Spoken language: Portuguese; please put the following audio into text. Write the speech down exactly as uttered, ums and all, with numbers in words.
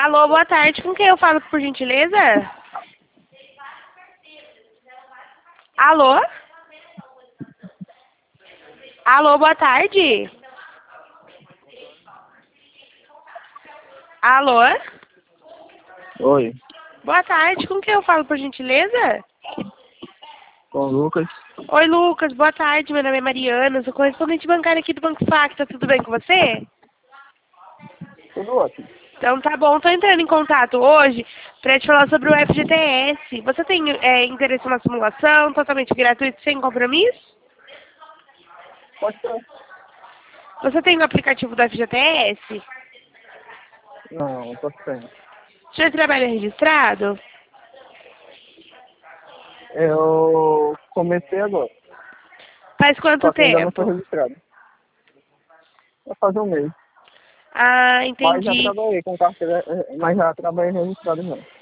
Alô, boa tarde. Com quem eu falo, por gentileza? Alô? Alô, boa tarde. Alô? Oi, Boa tarde. Com quem eu falo, por gentileza? com o Lucas. Oi, Lucas. Boa tarde. Meu nome é Mariana. Sou correspondente bancária aqui do Banco Facta. Tudo bem com você? Tudo ótimo. Então tá bom. Tô entrando em contato hoje para te falar sobre o F G T S. Você tem é, interesse numa simulação totalmente gratuita, sem compromisso? Pode ser? Você tem o aplicativo do F G T S? Não, tô sem. Já trabalha registrado? Eu comecei agora, Faz quanto só que ainda não foi tempo? registrado. Vai fazer um mês. Ah, Mas já entendi. trabalhei com carteira, eh, mas já trabalhei registrado não.